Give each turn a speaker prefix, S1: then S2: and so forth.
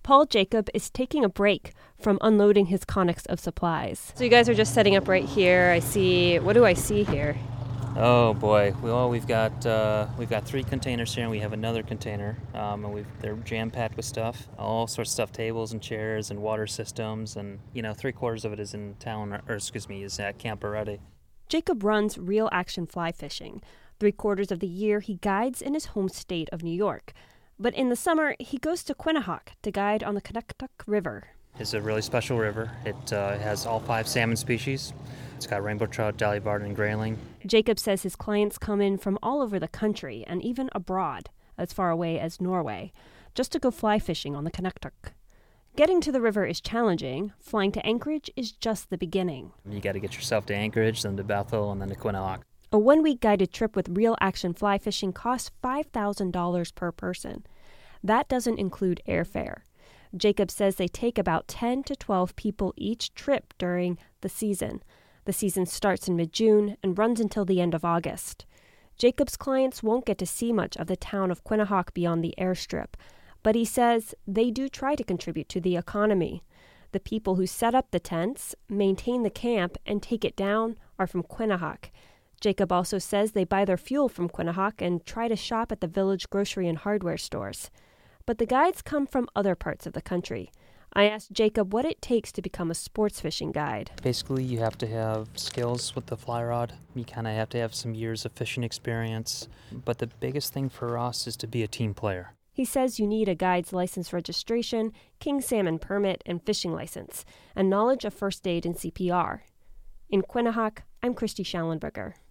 S1: Paul Jacob is taking a break from unloading his Conex of supplies. So you guys are just setting up right here. What do I see here?
S2: Oh boy! Well, we've got 3 containers here, and we have another container, and they're jam-packed with stuff, all sorts of stuff, tables and chairs and water systems, and 3/4 of it is in town, is at Camp Arete.
S1: Jacob runs Real Action Fly Fishing. 3/4 of the year he guides in his home state of New York, but in the summer he goes to Quinnahock to guide on the Connecticut River.
S2: It's a really special river. It has all 5 salmon species. It's got rainbow trout, dolly varden, and grayling.
S1: Jacob says his clients come in from all over the country and even abroad, as far away as Norway, just to go fly fishing on the Connecticut. Getting to the river is challenging. Flying to Anchorage is just the beginning.
S2: You got to get yourself to Anchorage, then to Bethel, and then to Quinnahock.
S1: A 1-week guided trip with Real Action Fly Fishing costs $5,000 per person. That doesn't include airfare. Jacob says they take about 10 to 12 people each trip during the season. The season starts in mid-June and runs until the end of August. Jacob's clients won't get to see much of the town of Quinnahock beyond the airstrip, but he says they do try to contribute to the economy. The people who set up the tents, maintain the camp, and take it down are from Quinnahock. Jacob also says they buy their fuel from Quinnahock and try to shop at the village grocery and hardware stores. But the guides come from other parts of the country. I asked Jacob what it takes to become a sports fishing guide.
S2: Basically, you have to have skills with the fly rod. You kind of have to have some years of fishing experience. But the biggest thing for us is to be a team player.
S1: He says you need a guide's license registration, king salmon permit, and fishing license, and knowledge of first aid and CPR. In Quinnahock, I'm Christy Schallenberger.